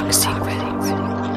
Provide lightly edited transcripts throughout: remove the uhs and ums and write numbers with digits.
Dark Secrets.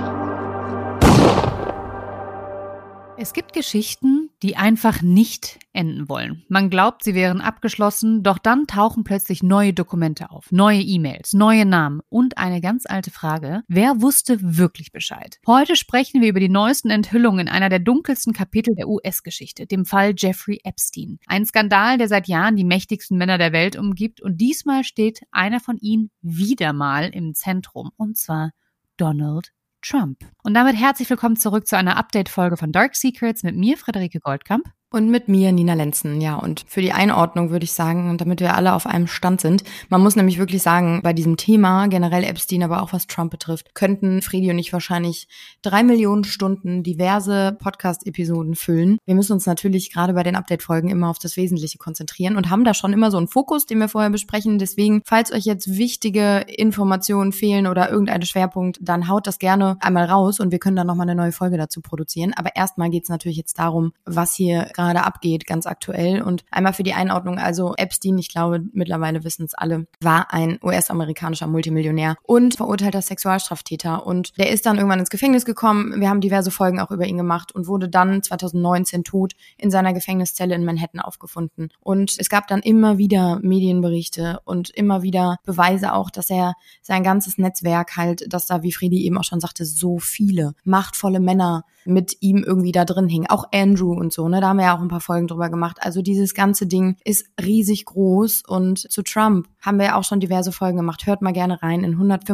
Es gibt Geschichten, die einfach nicht enden wollen. Man glaubt, sie wären abgeschlossen, doch dann tauchen plötzlich neue Dokumente auf, neue E-Mails, neue Namen und eine ganz alte Frage: Wer wusste wirklich Bescheid? Heute sprechen wir über die neuesten Enthüllungen in einer der dunkelsten Kapitel der US-Geschichte, dem Fall Jeffrey Epstein. Ein Skandal, der seit Jahren die mächtigsten Männer der Welt umgibt, und diesmal steht einer von ihnen wieder mal im Zentrum, und zwar Donald Trump. Und damit herzlich willkommen zurück zu einer Update-Folge von Dark Secrets mit mir, Friederike Goldkamp. Und mit mir, Nina Lenzen. Ja, und für die Einordnung würde ich sagen, und damit wir alle auf einem Stand sind, man muss nämlich wirklich sagen, bei diesem Thema, generell Epstein, aber auch was Trump betrifft, könnten Fredi und ich wahrscheinlich 3 Millionen Stunden diverse Podcast-Episoden füllen. Wir müssen uns natürlich gerade bei den Update-Folgen immer auf das Wesentliche konzentrieren und haben da schon immer so einen Fokus, den wir vorher besprechen. Deswegen, falls euch jetzt wichtige Informationen fehlen oder irgendein Schwerpunkt, dann haut das gerne einmal raus und wir können dann nochmal eine neue Folge dazu produzieren. Aber erstmal geht es natürlich jetzt darum, was hier gerade abgeht, ganz aktuell. Und einmal für die Einordnung, also Epstein, ich glaube, mittlerweile wissen es alle, war ein US-amerikanischer Multimillionär und verurteilter Sexualstraftäter. Und der ist dann irgendwann ins Gefängnis gekommen. Wir haben diverse Folgen auch über ihn gemacht und wurde dann 2019 tot in seiner Gefängniszelle in Manhattan aufgefunden. Und es gab dann immer wieder Medienberichte und immer wieder Beweise auch, dass er sein ganzes Netzwerk halt, dass da, wie Fredi eben auch schon sagte, so viele machtvolle Männer mit ihm irgendwie da drin hingen. Auch Andrew und so, ne? Da haben wir ja auch ein paar Folgen drüber gemacht. Also dieses ganze Ding ist riesig groß. Und zu Trump haben wir ja auch schon diverse Folgen gemacht. Hört mal gerne rein. In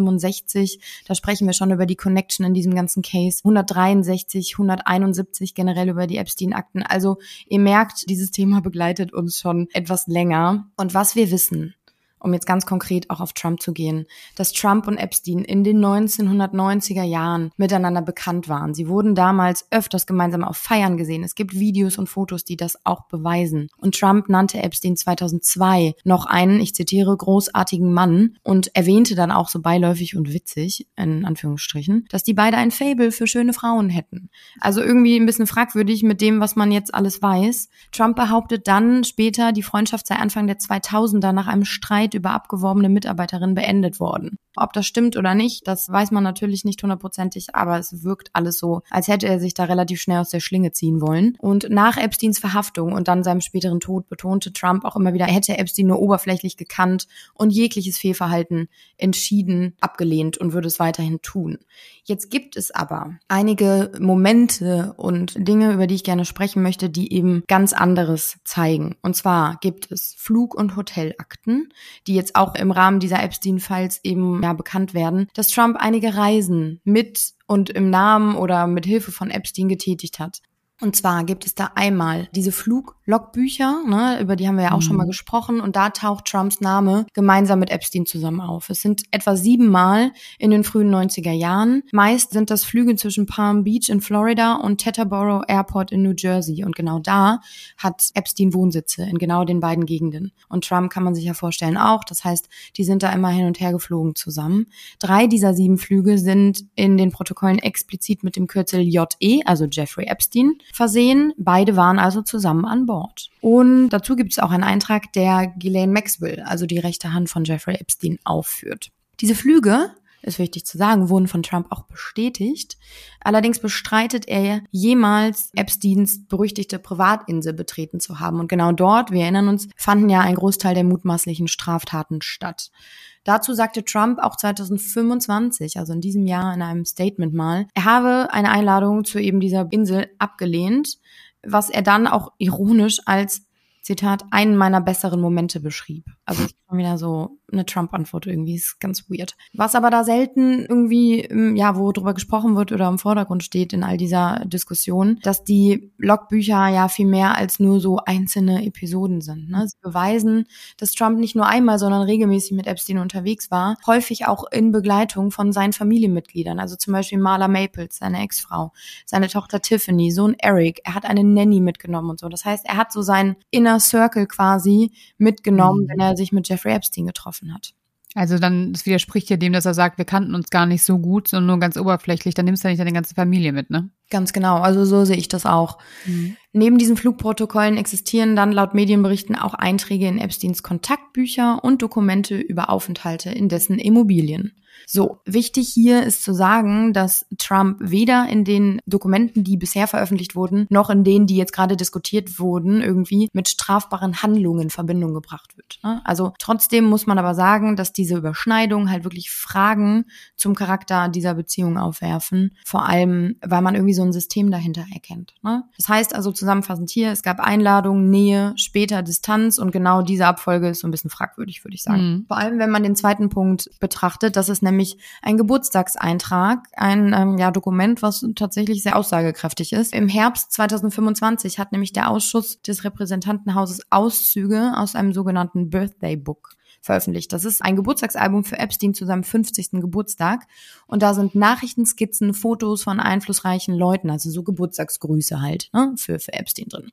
165, da sprechen wir schon über die Connection in diesem ganzen Case. 163, 171 generell über die Epstein-Akten. Also ihr merkt, dieses Thema begleitet uns schon etwas länger. Und was wir wissen, um jetzt ganz konkret auch auf Trump zu gehen, dass Trump und Epstein in den 1990er Jahren miteinander bekannt waren. Sie wurden damals öfters gemeinsam auf Feiern gesehen. Es gibt Videos und Fotos, die das auch beweisen. Und Trump nannte Epstein 2002 noch einen, ich zitiere, großartigen Mann und erwähnte dann auch so beiläufig und witzig, in Anführungsstrichen, dass die beide ein Faible für schöne Frauen hätten. Also irgendwie ein bisschen fragwürdig mit dem, was man jetzt alles weiß. Trump behauptet dann später, die Freundschaft sei Anfang der 2000er nach einem Streit über abgeworbene Mitarbeiterinnen beendet worden. Ob das stimmt oder nicht, das weiß man natürlich nicht hundertprozentig, aber es wirkt alles so, als hätte er sich da relativ schnell aus der Schlinge ziehen wollen. Und nach Epsteins Verhaftung und dann seinem späteren Tod betonte Trump auch immer wieder, er hätte Epstein nur oberflächlich gekannt und jegliches Fehlverhalten entschieden abgelehnt und würde es weiterhin tun. Jetzt gibt es aber einige Momente und Dinge, über die ich gerne sprechen möchte, die eben ganz anderes zeigen. Und zwar gibt es Flug- und Hotelakten, die jetzt auch im Rahmen dieser Epstein-Falls eben bekannt werden, dass Trump einige Reisen mit und im Namen oder mit Hilfe von Epstein getätigt hat. Und zwar gibt es da einmal diese Fluglogbücher, ne, über die haben wir ja auch schon mal gesprochen, und da taucht Trumps Name gemeinsam mit Epstein zusammen auf. Es sind etwa 7 Mal in den frühen 90er Jahren. Meist sind das Flüge zwischen Palm Beach in Florida und Teterboro Airport in New Jersey. Und genau da hat Epstein Wohnsitze, in genau den beiden Gegenden. Und Trump kann man sich ja vorstellen auch. Das heißt, die sind da immer hin und her geflogen zusammen. 3 dieser 7 Flüge sind in den Protokollen explizit mit dem Kürzel JE, also Jeffrey Epstein, versehen. Beide waren also zusammen an Bord. Und dazu gibt es auch einen Eintrag, der Ghislaine Maxwell, also die rechte Hand von Jeffrey Epstein, aufführt. Diese Flüge, ist wichtig zu sagen, wurden von Trump auch bestätigt. Allerdings bestreitet er, jemals Epsteins berüchtigte Privatinsel betreten zu haben. Und genau dort, wir erinnern uns, fanden ja ein Großteil der mutmaßlichen Straftaten statt. Dazu sagte Trump auch 2025, also in diesem Jahr, in einem Statement mal, er habe eine Einladung zu eben dieser Insel abgelehnt, was er dann auch ironisch als, Zitat, einen meiner besseren Momente beschrieb. Also das ist schon wieder so eine Trump-Antwort irgendwie, ist ganz weird. Was aber da selten irgendwie, wo drüber gesprochen wird oder im Vordergrund steht in all dieser Diskussion, dass die Logbücher ja viel mehr als nur so einzelne Episoden sind. Ne? Sie beweisen, dass Trump nicht nur einmal, sondern regelmäßig mit Epstein unterwegs war, häufig auch in Begleitung von seinen Familienmitgliedern, also zum Beispiel Marla Maples, seine Ex-Frau, seine Tochter Tiffany, Sohn Eric, er hat eine Nanny mitgenommen und so. Das heißt, er hat so seinen Inner Circle quasi mitgenommen, wenn er sich mit Jeffrey Epstein getroffen hat. Also dann, das widerspricht ja dem, dass er sagt, wir kannten uns gar nicht so gut, sondern nur ganz oberflächlich. Dann nimmst du ja nicht deine ganze Familie mit, ne? Ganz genau, also so sehe ich das auch. Neben diesen Flugprotokollen existieren dann laut Medienberichten auch Einträge in Epsteins Kontaktbücher und Dokumente über Aufenthalte in dessen Immobilien. So, wichtig hier ist zu sagen, dass Trump weder in den Dokumenten, die bisher veröffentlicht wurden, noch in denen, die jetzt gerade diskutiert wurden, irgendwie mit strafbaren Handlungen in Verbindung gebracht wird. Also trotzdem muss man aber sagen, dass diese Überschneidungen halt wirklich Fragen zum Charakter dieser Beziehung aufwerfen. Vor allem, weil man irgendwie so ein System dahinter erkennt. Das heißt also zusammenfassend hier, es gab Einladung, Nähe, später Distanz und genau diese Abfolge ist so ein bisschen fragwürdig, würde ich sagen. Vor allem, wenn man den zweiten Punkt betrachtet, das ist nämlich ein Geburtstagseintrag, ein Dokument, was tatsächlich sehr aussagekräftig ist. Im Herbst 2025 hat nämlich der Ausschuss des Repräsentantenhauses Auszüge aus einem sogenannten Birthday Book veröffentlicht. Das ist ein Geburtstagsalbum für Epstein zu seinem 50. Geburtstag und da sind Nachrichtenskizzen, Fotos von einflussreichen Leuten, also so Geburtstagsgrüße halt, für Epstein drin.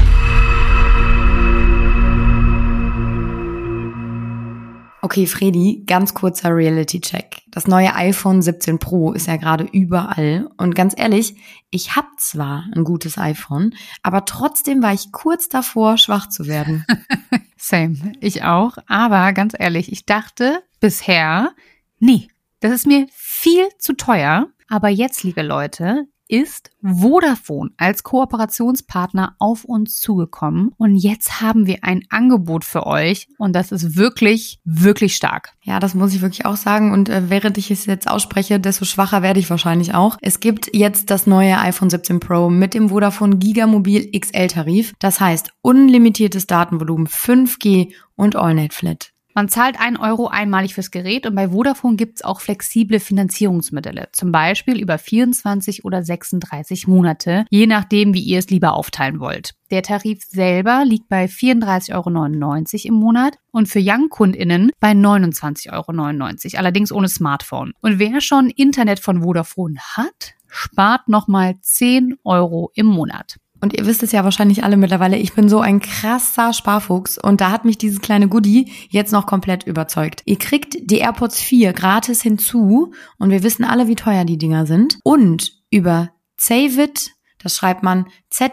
Okay, Fredi, ganz kurzer Reality-Check. Das neue iPhone 17 Pro ist ja gerade überall. Und ganz ehrlich, ich habe zwar ein gutes iPhone, aber trotzdem war ich kurz davor, schwach zu werden. Same, ich auch. Aber ganz ehrlich, ich dachte bisher, nee, das ist mir viel zu teuer. Aber jetzt, liebe Leute, ist Vodafone als Kooperationspartner auf uns zugekommen und jetzt haben wir ein Angebot für euch und das ist wirklich, wirklich stark. Ja, das muss ich wirklich auch sagen und während ich es jetzt ausspreche, desto schwacher werde ich wahrscheinlich auch. Es gibt jetzt das neue iPhone 17 Pro mit dem Vodafone Gigamobil XL-Tarif, das heißt unlimitiertes Datenvolumen, 5G und AllNet-Flat. Man zahlt 1 Euro einmalig fürs Gerät und bei Vodafone gibt's auch flexible Finanzierungsmodelle, zum Beispiel über 24 oder 36 Monate, je nachdem, wie ihr es lieber aufteilen wollt. Der Tarif selber liegt bei 34,99 € im Monat und für Young-KundInnen bei 29,99 €, allerdings ohne Smartphone. Und wer schon Internet von Vodafone hat, spart nochmal 10 € im Monat. Und ihr wisst es ja wahrscheinlich alle mittlerweile, ich bin so ein krasser Sparfuchs und da hat mich dieses kleine Goodie jetzt noch komplett überzeugt. Ihr kriegt die AirPods 4 gratis hinzu und wir wissen alle, wie teuer die Dinger sind. Und über Saveit, das schreibt man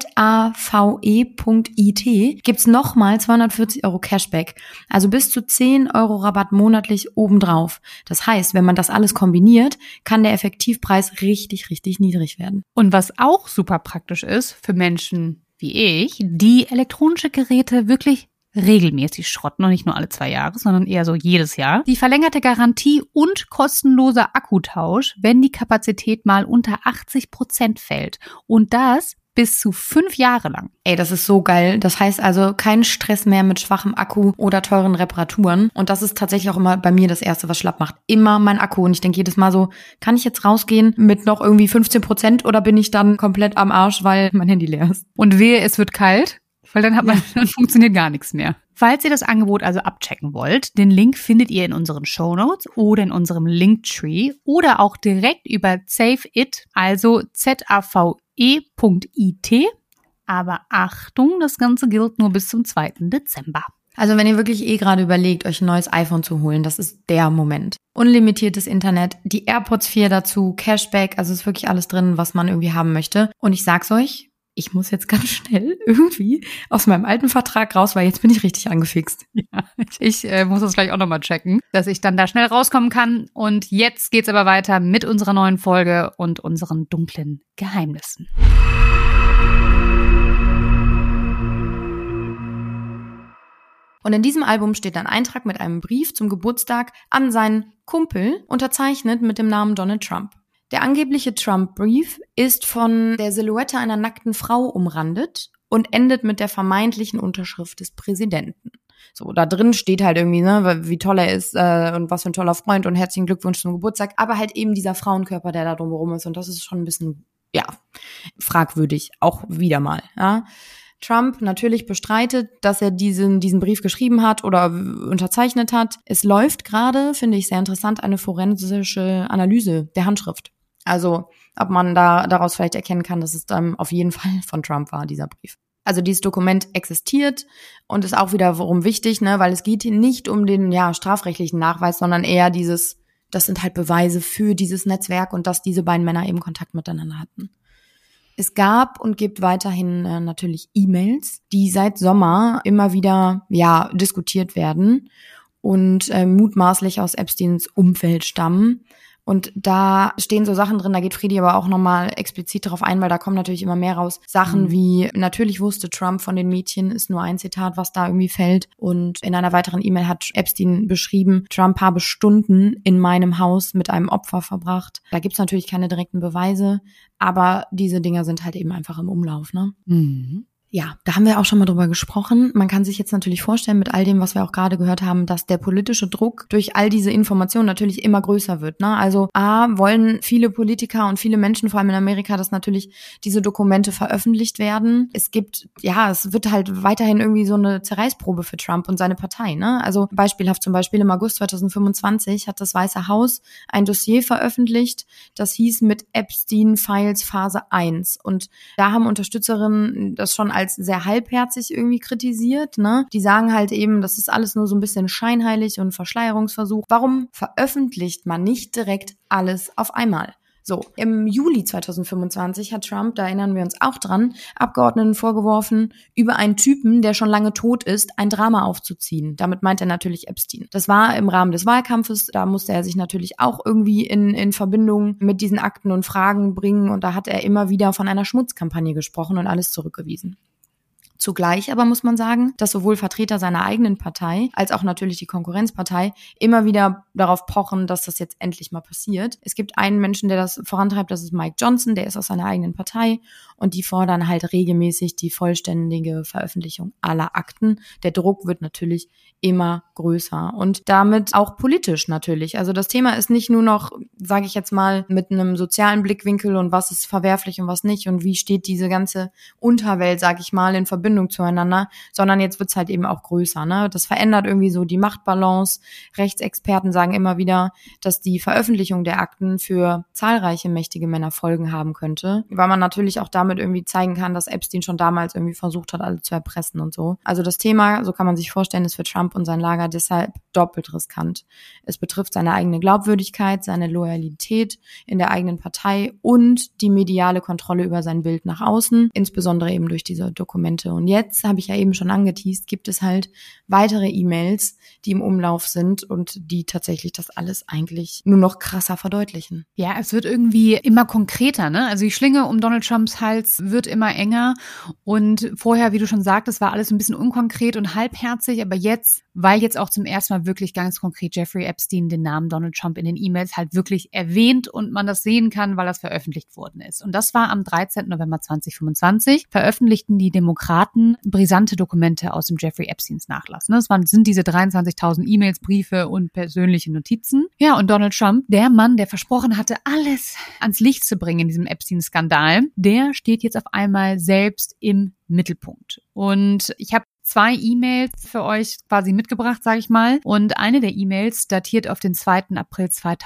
ZAVE.it, gibt's nochmal 240 € Cashback. Also bis zu 10 € Rabatt monatlich obendrauf. Das heißt, wenn man das alles kombiniert, kann der Effektivpreis richtig, richtig niedrig werden. Und was auch super praktisch ist für Menschen wie ich, die elektronische Geräte wirklich regelmäßig schrotten und nicht nur alle 2 Jahre, sondern eher so jedes Jahr. Die verlängerte Garantie und kostenloser Akkutausch, wenn die Kapazität mal unter 80% fällt. Und das bis zu 5 Jahre lang. Ey, das ist so geil. Das heißt also kein Stress mehr mit schwachem Akku oder teuren Reparaturen. Und das ist tatsächlich auch immer bei mir das Erste, was schlapp macht. Immer mein Akku. Und ich denke jedes Mal so, kann ich jetzt rausgehen mit noch irgendwie 15% oder bin ich dann komplett am Arsch, weil mein Handy leer ist? Und wehe, es wird kalt. Weil dann dann funktioniert gar nichts mehr. Falls ihr das Angebot also abchecken wollt, den Link findet ihr in unseren Shownotes oder in unserem Linktree oder auch direkt über Saveit, also ZAVE.it. Aber Achtung, das Ganze gilt nur bis zum 2. Dezember. Also wenn ihr wirklich gerade überlegt, euch ein neues iPhone zu holen, das ist der Moment. Unlimitiertes Internet, die AirPods 4 dazu, Cashback, also ist wirklich alles drin, was man irgendwie haben möchte. Und ich sag's euch, ich muss jetzt ganz schnell irgendwie aus meinem alten Vertrag raus, weil jetzt bin ich richtig angefixt. Ja, ich muss das gleich auch nochmal checken, dass ich dann da schnell rauskommen kann. Und jetzt geht's aber weiter mit unserer neuen Folge und unseren dunklen Geheimnissen. Und in diesem Album steht ein Eintrag mit einem Brief zum Geburtstag an seinen Kumpel, unterzeichnet mit dem Namen Donald Trump. Der angebliche Trump-Brief ist von der Silhouette einer nackten Frau umrandet und endet mit der vermeintlichen Unterschrift des Präsidenten. So, da drin steht halt irgendwie, wie toll er ist und was für ein toller Freund und herzlichen Glückwunsch zum Geburtstag, aber halt eben dieser Frauenkörper, der da drumherum ist und das ist schon ein bisschen, fragwürdig, auch wieder mal, ja. Trump natürlich bestreitet, dass er diesen Brief geschrieben hat oder unterzeichnet hat. Es läuft gerade, finde ich sehr interessant, eine forensische Analyse der Handschrift. Also ob man daraus vielleicht erkennen kann, dass es dann auf jeden Fall von Trump war, dieser Brief. Also dieses Dokument existiert und ist auch wiederum wichtig, weil es geht hier nicht um den strafrechtlichen Nachweis, sondern eher das sind halt Beweise für dieses Netzwerk und dass diese beiden Männer eben Kontakt miteinander hatten. Es gab und gibt weiterhin natürlich E-Mails, die seit Sommer immer wieder diskutiert werden. und mutmaßlich aus Epsteins Umfeld stammen. Und da stehen so Sachen drin, da geht Fredi aber auch nochmal explizit darauf ein, weil da kommen natürlich immer mehr raus. Sachen wie, natürlich wusste Trump von den Mädchen, ist nur ein Zitat, was da irgendwie fällt. Und in einer weiteren E-Mail hat Epstein beschrieben, Trump habe Stunden in meinem Haus mit einem Opfer verbracht. Da gibt's natürlich keine direkten Beweise, aber diese Dinger sind halt eben einfach im Umlauf, ne? Mhm. Ja, da haben wir auch schon mal drüber gesprochen. Man kann sich jetzt natürlich vorstellen, mit all dem, was wir auch gerade gehört haben, dass der politische Druck durch all diese Informationen natürlich immer größer wird, ne? Also wollen viele Politiker und viele Menschen, vor allem in Amerika, dass natürlich diese Dokumente veröffentlicht werden. Es wird halt weiterhin irgendwie so eine Zerreißprobe für Trump und seine Partei, ne? Also beispielhaft zum Beispiel im August 2025 hat das Weiße Haus ein Dossier veröffentlicht, das hieß mit Epstein Files Phase 1. Und da haben Unterstützerinnen das schon als sehr halbherzig irgendwie kritisiert, ne? Die sagen halt eben, das ist alles nur so ein bisschen scheinheilig und Verschleierungsversuch. Warum veröffentlicht man nicht direkt alles auf einmal? So, im Juli 2025 hat Trump, da erinnern wir uns auch dran, Abgeordneten vorgeworfen, über einen Typen, der schon lange tot ist, ein Drama aufzuziehen. Damit meint er natürlich Epstein. Das war im Rahmen des Wahlkampfes, da musste er sich natürlich auch irgendwie in Verbindung mit diesen Akten und Fragen bringen und da hat er immer wieder von einer Schmutzkampagne gesprochen und alles zurückgewiesen. Zugleich aber muss man sagen, dass sowohl Vertreter seiner eigenen Partei als auch natürlich die Konkurrenzpartei immer wieder darauf pochen, dass das jetzt endlich mal passiert. Es gibt einen Menschen, der das vorantreibt, das ist Mike Johnson, der ist aus seiner eigenen Partei und die fordern halt regelmäßig die vollständige Veröffentlichung aller Akten. Der Druck wird natürlich immer größer und damit auch politisch natürlich. Also das Thema ist nicht nur noch, sage ich jetzt mal, mit einem sozialen Blickwinkel und was ist verwerflich und was nicht und wie steht diese ganze Unterwelt, sage ich mal, in Verbindung zueinander, sondern jetzt wird's halt eben auch größer, ne? Das verändert irgendwie so die Machtbalance. Rechtsexperten sagen immer wieder, dass die Veröffentlichung der Akten für zahlreiche mächtige Männer Folgen haben könnte, weil man natürlich auch damit irgendwie zeigen kann, dass Epstein schon damals irgendwie versucht hat, alle zu erpressen und so. Also das Thema, so kann man sich vorstellen, ist für Trump und sein Lager deshalb doppelt riskant. Es betrifft seine eigene Glaubwürdigkeit, seine Loyalität in der eigenen Partei und die mediale Kontrolle über sein Bild nach außen, insbesondere eben durch diese Dokumente. Und jetzt, habe ich ja eben schon angeteast, gibt es halt weitere E-Mails, die im Umlauf sind und die tatsächlich das alles eigentlich nur noch krasser verdeutlichen. Ja, es wird irgendwie immer konkreter, ne? Also die Schlinge um Donald Trumps Hals wird immer enger und vorher, wie du schon sagtest, war alles ein bisschen unkonkret und halbherzig, aber jetzt, weil jetzt auch zum ersten Mal wirklich ganz konkret Jeffrey Epstein den Namen Donald Trump in den E-Mails halt wirklich erwähnt und man das sehen kann, weil das veröffentlicht worden ist. Und das war am 13. November 2025, veröffentlichten die Demokraten brisante Dokumente aus dem Jeffrey Epsteins Nachlass. Das sind diese 23.000 E-Mails, Briefe und persönliche Notizen. Ja, und Donald Trump, der Mann, der versprochen hatte, alles ans Licht zu bringen in diesem Epstein-Skandal, der steht jetzt auf einmal selbst im Mittelpunkt. Und ich habe 2 E-Mails für euch quasi mitgebracht, sage ich mal. Und eine der E-Mails datiert auf den 2. April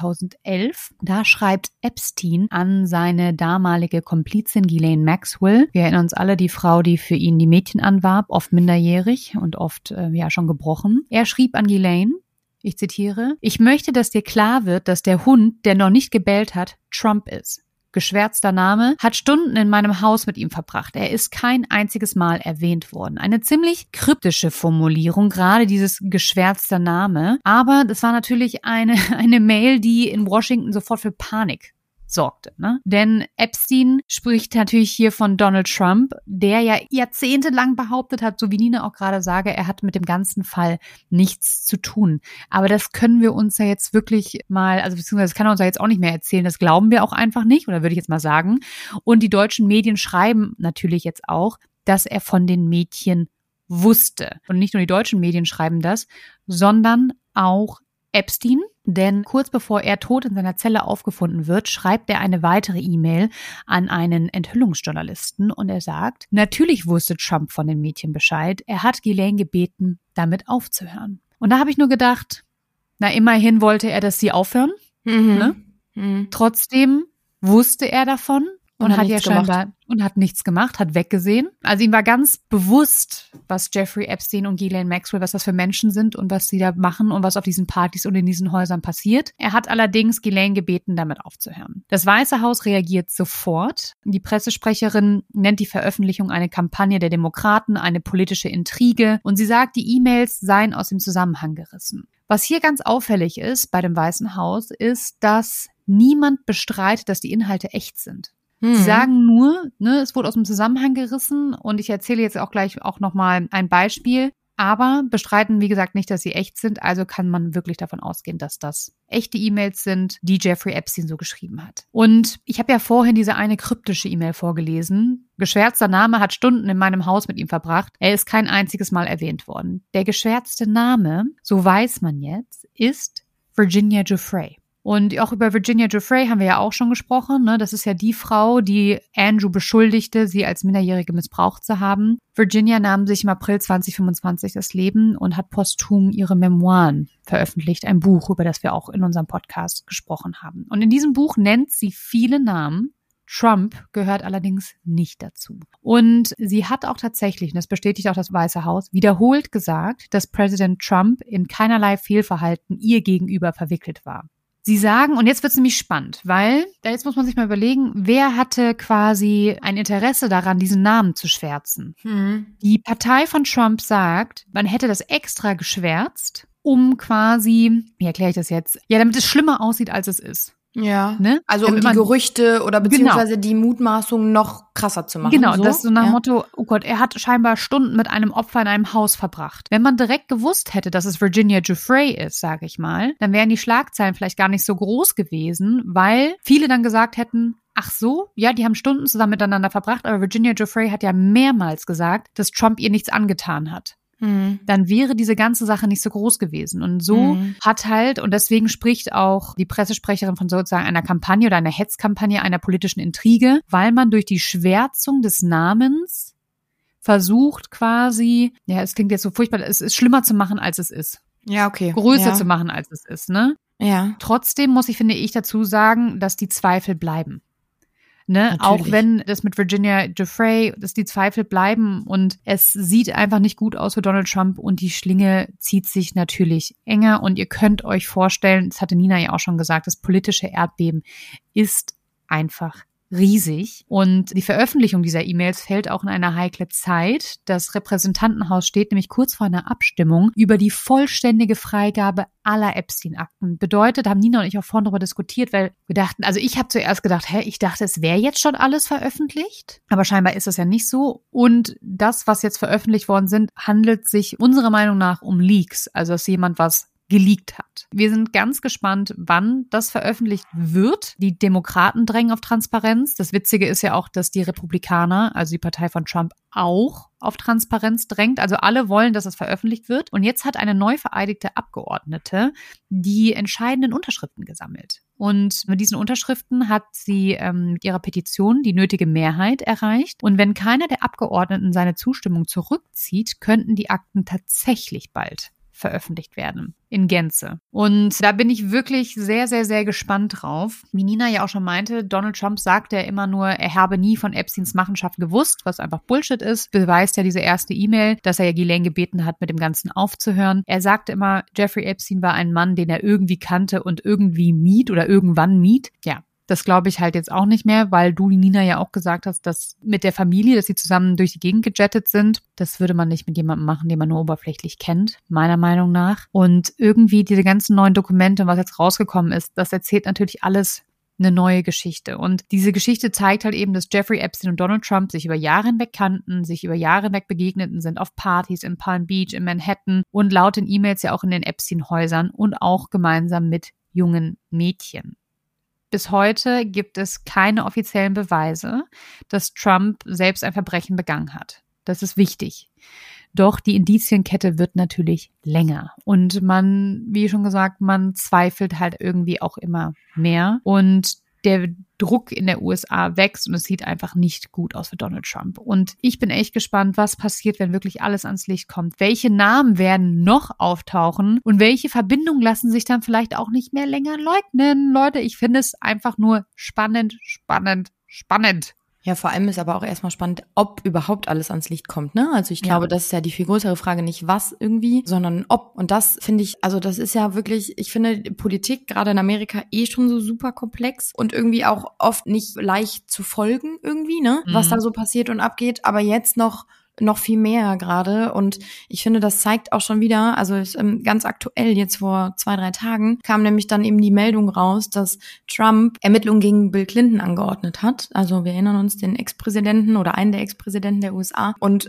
2011. Da schreibt Epstein an seine damalige Komplizin Ghislaine Maxwell. Wir erinnern uns alle, die Frau, die für ihn die Mädchen anwarb, oft minderjährig und oft schon gebrochen. Er schrieb an Ghislaine, ich zitiere, ich möchte, dass dir klar wird, dass der Hund, der noch nicht gebellt hat, Trump ist. Geschwärzter Name, hat Stunden in meinem Haus mit ihm verbracht. Er ist kein einziges Mal erwähnt worden. Eine ziemlich kryptische Formulierung, gerade dieses geschwärzter Name. Aber das war natürlich eine Mail, die in Washington sofort für Panik sorgte, ne? Denn Epstein spricht natürlich hier von Donald Trump, der ja jahrzehntelang behauptet hat, so wie Nina auch gerade sage, er hat mit dem ganzen Fall nichts zu tun. Aber das können wir uns ja jetzt wirklich mal, also beziehungsweise das kann er uns ja jetzt auch nicht mehr erzählen, das glauben wir auch einfach nicht, oder würde ich jetzt mal sagen. Und die deutschen Medien schreiben natürlich jetzt auch, dass er von den Mädchen wusste. Und nicht nur die deutschen Medien schreiben das, sondern auch Epstein, denn kurz bevor er tot in seiner Zelle aufgefunden wird, schreibt er eine weitere E-Mail an einen Enthüllungsjournalisten und er sagt, natürlich wusste Trump von den Mädchen Bescheid, er hat Ghislaine gebeten, damit aufzuhören. Und da habe ich nur gedacht, na immerhin wollte er, dass sie aufhören, ne? Trotzdem wusste er davon. Und hat ja scheinbar und hat nichts gemacht, hat weggesehen. Also ihm war ganz bewusst, was Jeffrey Epstein und Ghislaine Maxwell, was das für Menschen sind und was sie da machen und was auf diesen Partys und in diesen Häusern passiert. Er hat allerdings Ghislaine gebeten, damit aufzuhören. Das Weiße Haus reagiert sofort. Die Pressesprecherin nennt die Veröffentlichung eine Kampagne der Demokraten, eine politische Intrige und sie sagt, die E-Mails seien aus dem Zusammenhang gerissen. Was hier ganz auffällig ist bei dem Weißen Haus, ist, dass niemand bestreitet, dass die Inhalte echt sind. Sie sagen nur, es wurde aus dem Zusammenhang gerissen und ich erzähle jetzt auch gleich auch nochmal ein Beispiel, aber bestreiten, wie gesagt, nicht, dass sie echt sind, also kann man wirklich davon ausgehen, dass das echte E-Mails sind, die Jeffrey Epstein so geschrieben hat. Und ich habe ja vorhin diese eine kryptische E-Mail vorgelesen. Geschwärzter Name hat Stunden in meinem Haus mit ihm verbracht. Er ist kein einziges Mal erwähnt worden. Der geschwärzte Name, so weiß man jetzt, ist Virginia Giuffre. Und auch über Virginia Giuffre haben wir ja auch schon gesprochen. Ne? Das ist ja die Frau, die Andrew beschuldigte, sie als Minderjährige missbraucht zu haben. Virginia nahm sich im April 2025 das Leben und hat posthum ihre Memoiren veröffentlicht. Ein Buch, über das wir auch in unserem Podcast gesprochen haben. Und in diesem Buch nennt sie viele Namen. Trump gehört allerdings nicht dazu. Und sie hat auch tatsächlich, und das bestätigt auch das Weiße Haus, wiederholt gesagt, dass Präsident Trump in keinerlei Fehlverhalten ihr gegenüber verwickelt war. Sie sagen, und jetzt wird es nämlich spannend, weil jetzt muss man sich mal überlegen, wer hatte quasi ein Interesse daran, diesen Namen zu schwärzen. Die Partei von Trump sagt, man hätte das extra geschwärzt, um quasi, wie erkläre ich das jetzt? Ja, damit es schlimmer aussieht, als es ist. Ja, ne? Also um die Gerüchte oder beziehungsweise die Mutmaßung noch krasser zu machen. Genau, das ist so nach dem Motto, oh Gott, er hat scheinbar Stunden mit einem Opfer in einem Haus verbracht. Wenn man direkt gewusst hätte, dass es Virginia Giuffre ist, sage ich mal, dann wären die Schlagzeilen vielleicht gar nicht so groß gewesen, weil viele dann gesagt hätten, ach so, ja, die haben Stunden zusammen miteinander verbracht, aber Virginia Giuffre hat ja mehrmals gesagt, dass Trump ihr nichts angetan hat. Dann wäre diese ganze Sache nicht so groß gewesen. Und so hat halt, und deswegen spricht auch die Pressesprecherin von sozusagen einer Kampagne oder einer Hetzkampagne, einer politischen Intrige, weil man durch die Schwärzung des Namens versucht quasi, ja, es klingt jetzt so furchtbar, es ist schlimmer zu machen, als es ist. Ja, okay. Größer zu machen, als es ist, ne? Ja. Trotzdem finde ich, dazu sagen, dass die Zweifel bleiben. Ne? Auch wenn das mit Virginia Giuffre, dass die Zweifel bleiben und es sieht einfach nicht gut aus für Donald Trump und die Schlinge zieht sich natürlich enger und ihr könnt euch vorstellen, das hatte Nina ja auch schon gesagt, das politische Erdbeben ist einfach riesig und die Veröffentlichung dieser E-Mails fällt auch in eine heikle Zeit. Das Repräsentantenhaus steht nämlich kurz vor einer Abstimmung über die vollständige Freigabe aller Epstein-Akten. Bedeutet, haben Nina und ich auch vorhin darüber diskutiert, weil wir dachten, also ich habe zuerst gedacht, ich dachte, es wäre jetzt schon alles veröffentlicht, aber scheinbar ist das ja nicht so und das, was jetzt veröffentlicht worden sind, handelt sich unserer Meinung nach um Leaks, also dass jemand was geleakt hat. Wir sind ganz gespannt, wann das veröffentlicht wird. Die Demokraten drängen auf Transparenz. Das Witzige ist ja auch, dass die Republikaner, also die Partei von Trump, auch auf Transparenz drängt. Also alle wollen, dass das veröffentlicht wird. Und jetzt hat eine neu vereidigte Abgeordnete die entscheidenden Unterschriften gesammelt. Und mit diesen Unterschriften hat sie mit ihrer Petition die nötige Mehrheit erreicht. Und wenn keiner der Abgeordneten seine Zustimmung zurückzieht, könnten die Akten tatsächlich bald veröffentlicht werden. In Gänze. Und da bin ich wirklich sehr, sehr, sehr gespannt drauf. Wie Nina ja auch schon meinte, Donald Trump sagt ja immer nur, er habe nie von Epsteins Machenschaften gewusst, was einfach Bullshit ist. Beweist ja diese erste E-Mail, dass er ja Ghislaine gebeten hat, mit dem Ganzen aufzuhören. Er sagte immer, Jeffrey Epstein war ein Mann, den er irgendwie kannte und irgendwie mied oder irgendwann mied. Ja. Das glaube ich halt jetzt auch nicht mehr, weil du, Nina, ja auch gesagt hast, dass mit der Familie, dass sie zusammen durch die Gegend gejettet sind, das würde man nicht mit jemandem machen, den man nur oberflächlich kennt, meiner Meinung nach. Und irgendwie diese ganzen neuen Dokumente, was jetzt rausgekommen ist, das erzählt natürlich alles eine neue Geschichte. Und diese Geschichte zeigt halt eben, dass Jeffrey Epstein und Donald Trump sich über Jahre hinweg kannten, sich über Jahre hinweg begegneten sind auf Partys in Palm Beach, in Manhattan und laut den E-Mails ja auch in den Epstein-Häusern und auch gemeinsam mit jungen Mädchen. Bis heute gibt es keine offiziellen Beweise, dass Trump selbst ein Verbrechen begangen hat. Das ist wichtig. Doch die Indizienkette wird natürlich länger. Und man, wie schon gesagt, man zweifelt halt irgendwie auch immer mehr. Und der Druck in der USA wächst und es sieht einfach nicht gut aus für Donald Trump. Und ich bin echt gespannt, was passiert, wenn wirklich alles ans Licht kommt. Welche Namen werden noch auftauchen und welche Verbindungen lassen sich dann vielleicht auch nicht mehr länger leugnen? Leute, ich finde es einfach nur spannend, spannend, spannend. Ja, vor allem ist aber auch erstmal spannend, ob überhaupt alles ans Licht kommt, ne? Also ich glaube, das ist ja die viel größere Frage, nicht was irgendwie, sondern ob. Und das finde ich, also das ist ja wirklich, ich finde Politik gerade in Amerika schon so super komplex und irgendwie auch oft nicht leicht zu folgen irgendwie, ne? Was da so passiert und abgeht, aber jetzt noch noch viel mehr gerade. Und ich finde, das zeigt auch schon wieder, also ist ganz aktuell, jetzt vor 2-3 Tagen, kam nämlich dann eben die Meldung raus, dass Trump Ermittlungen gegen Bill Clinton angeordnet hat. Also wir erinnern uns, den Ex-Präsidenten oder einen der Ex-Präsidenten der USA. Und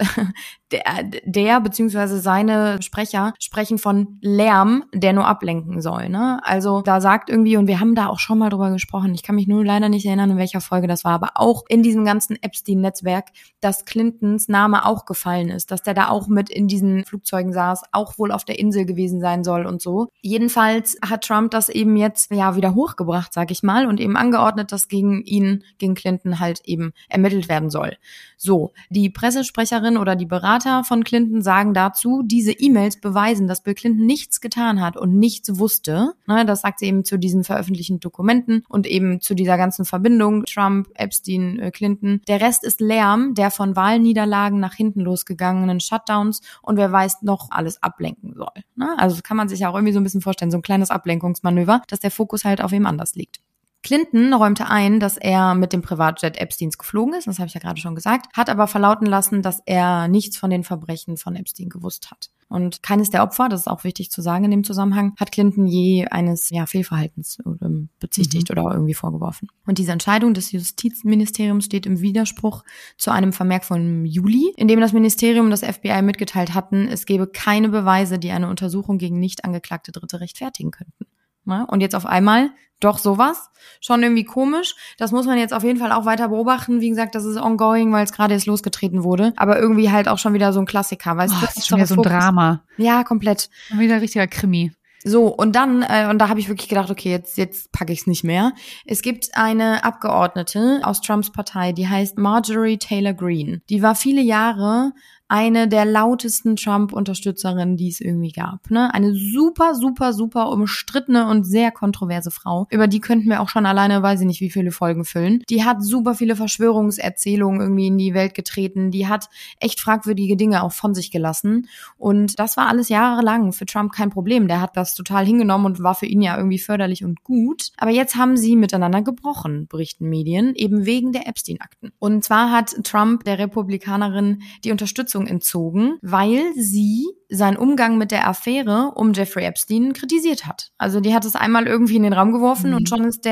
der beziehungsweise seine Sprecher sprechen von Lärm, der nur ablenken soll. Ne? Also da sagt irgendwie, und wir haben da auch schon mal drüber gesprochen, ich kann mich nur leider nicht erinnern, in welcher Folge das war, aber auch in diesem ganzen Epstein-Netzwerk, dass Clintons Name auch gefallen ist, dass der da auch mit in diesen Flugzeugen saß, auch wohl auf der Insel gewesen sein soll und so. Jedenfalls hat Trump das eben jetzt wieder hochgebracht, sag ich mal, und eben angeordnet, dass gegen Clinton halt eben ermittelt werden soll. So, die Pressesprecherin oder die Berater von Clinton sagen dazu, diese E-Mails beweisen, dass Bill Clinton nichts getan hat und nichts wusste. Das sagt sie eben zu diesen veröffentlichten Dokumenten und eben zu dieser ganzen Verbindung Trump, Epstein, Clinton. Der Rest ist Lärm, der von Wahlniederlagen nach hinten losgegangenen Shutdowns und wer weiß noch alles ablenken soll. Also kann man sich ja auch irgendwie so ein bisschen vorstellen, so ein kleines Ablenkungsmanöver, dass der Fokus halt auf wem anders liegt. Clinton räumte ein, dass er mit dem Privatjet Epsteins geflogen ist, das habe ich ja gerade schon gesagt, hat aber verlauten lassen, dass er nichts von den Verbrechen von Epstein gewusst hat. Und keines der Opfer, das ist auch wichtig zu sagen in dem Zusammenhang, hat Clinton je eines Fehlverhaltens bezichtigt oder irgendwie vorgeworfen. Und diese Entscheidung des Justizministeriums steht im Widerspruch zu einem Vermerk von Juli, in dem das Ministerium und das FBI mitgeteilt hatten, es gebe keine Beweise, die eine Untersuchung gegen nicht angeklagte Dritte rechtfertigen könnten. Und jetzt auf einmal doch sowas. Schon irgendwie komisch. Das muss man jetzt auf jeden Fall auch weiter beobachten. Wie gesagt, das ist ongoing, weil es gerade erst losgetreten wurde. Aber irgendwie halt auch schon wieder so ein Klassiker. Weißt du, das ist schon wieder so ein Drama. Ja, komplett. Schon wieder ein richtiger Krimi. So, und dann, und da habe ich wirklich gedacht, okay, jetzt packe ich es nicht mehr. Es gibt eine Abgeordnete aus Trumps Partei, die heißt Marjorie Taylor Greene. Die war viele Jahre eine der lautesten Trump-Unterstützerinnen, die es irgendwie gab. Eine super, super, super umstrittene und sehr kontroverse Frau. Über die könnten wir auch schon alleine, weiß ich nicht, wie viele Folgen füllen. Die hat super viele Verschwörungserzählungen irgendwie in die Welt getreten. Die hat echt fragwürdige Dinge auch von sich gelassen. Und das war alles jahrelang für Trump kein Problem. Der hat das total hingenommen und war für ihn ja irgendwie förderlich und gut. Aber jetzt haben sie miteinander gebrochen, berichten Medien, eben wegen der Epstein-Akten. Und zwar hat Trump der Republikanerin die Unterstützung entzogen, weil sie seinen Umgang mit der Affäre um Jeffrey Epstein kritisiert hat. Also die hat es einmal irgendwie in den Raum geworfen und schon ist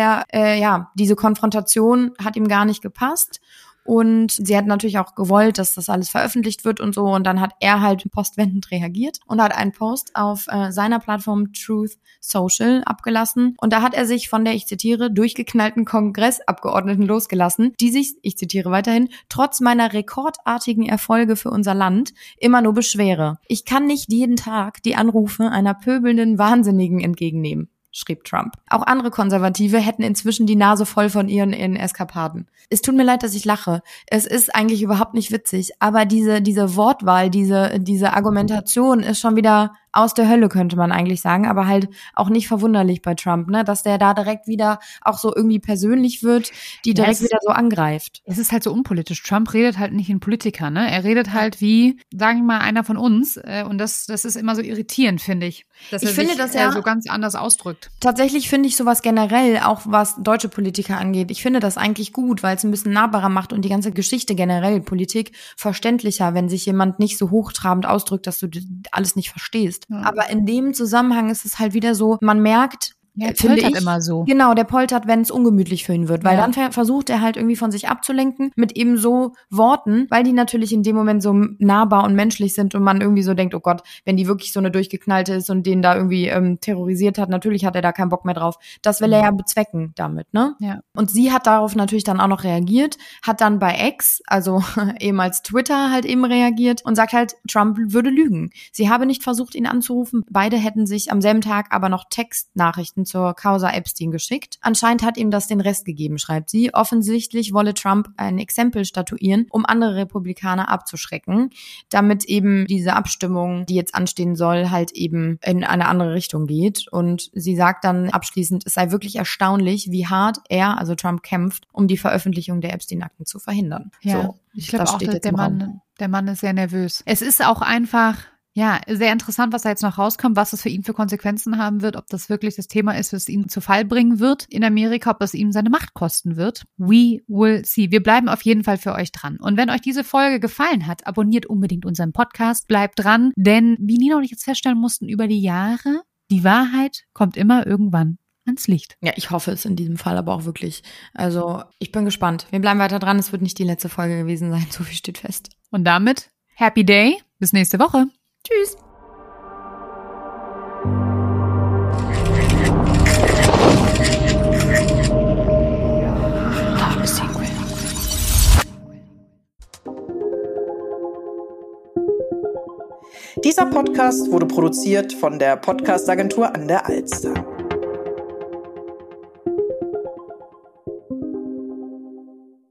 diese Konfrontation hat ihm gar nicht gepasst. Und sie hat natürlich auch gewollt, dass das alles veröffentlicht wird und so. Und dann hat er halt postwendend reagiert und hat einen Post auf seiner Plattform Truth Social abgelassen. Und da hat er sich von der, ich zitiere, durchgeknallten Kongressabgeordneten losgelassen, die sich, ich zitiere weiterhin, trotz meiner rekordartigen Erfolge für unser Land immer nur beschwere. Ich kann nicht jeden Tag die Anrufe einer pöbelnden Wahnsinnigen entgegennehmen, schrieb Trump. Auch andere Konservative hätten inzwischen die Nase voll von ihren Eskapaden. Es tut mir leid, dass ich lache. Es ist eigentlich überhaupt nicht witzig, aber diese Wortwahl, diese Argumentation ist schon wieder aus der Hölle, könnte man eigentlich sagen, aber halt auch nicht verwunderlich bei Trump, dass der da direkt wieder auch so irgendwie persönlich wird, die direkt wieder so angreift. Es ist halt so unpolitisch. Trump redet halt nicht in Politiker, ne? Er redet halt wie, sagen wir mal, einer von uns und das ist immer so irritierend, finde ich. Dass er sich so ganz anders ausdrückt. Tatsächlich finde ich sowas generell, auch was deutsche Politiker angeht, ich finde das eigentlich gut, weil es ein bisschen nahbarer macht und die ganze Geschichte generell, Politik, verständlicher, wenn sich jemand nicht so hochtrabend ausdrückt, dass du alles nicht verstehst. Ja. Aber in dem Zusammenhang ist es halt wieder so, man merkt, ja, er poltert immer so. Genau, der poltert, wenn es ungemütlich für ihn wird, weil dann versucht er halt irgendwie von sich abzulenken mit eben so Worten, weil die natürlich in dem Moment so nahbar und menschlich sind und man irgendwie so denkt, oh Gott, wenn die wirklich so eine durchgeknallte ist und den da irgendwie terrorisiert hat, natürlich hat er da keinen Bock mehr drauf. Das will er ja bezwecken damit, ne? Ja. Und sie hat darauf natürlich dann auch noch reagiert, hat dann bei X, also ehemals Twitter, halt eben reagiert und sagt halt, Trump würde lügen. Sie habe nicht versucht, ihn anzurufen. Beide hätten sich am selben Tag aber noch Textnachrichten zur Causa Epstein geschickt. Anscheinend hat ihm das den Rest gegeben, schreibt sie. Offensichtlich wolle Trump ein Exempel statuieren, um andere Republikaner abzuschrecken, damit eben diese Abstimmung, die jetzt anstehen soll, halt eben in eine andere Richtung geht. Und sie sagt dann abschließend, es sei wirklich erstaunlich, wie hart er, also Trump, kämpft, um die Veröffentlichung der Epstein-Akten zu verhindern. Ja, so, ich glaube auch, der Mann ist sehr nervös. Es ist auch einfach Ja, sehr interessant, was da jetzt noch rauskommt, was es für ihn für Konsequenzen haben wird, ob das wirklich das Thema ist, was ihn zu Fall bringen wird in Amerika, ob das ihm seine Macht kosten wird. We will see. Wir bleiben auf jeden Fall für euch dran. Und wenn euch diese Folge gefallen hat, abonniert unbedingt unseren Podcast, bleibt dran, denn wie Nina und ich jetzt feststellen mussten über die Jahre, die Wahrheit kommt immer irgendwann ans Licht. Ja, ich hoffe es in diesem Fall aber auch wirklich. Also, ich bin gespannt. Wir bleiben weiter dran. Es wird nicht die letzte Folge gewesen sein. So viel steht fest. Und damit, Happy Day. Bis nächste Woche. Tschüss. Dieser Podcast wurde produziert von der Podcast-Agentur an der Alster.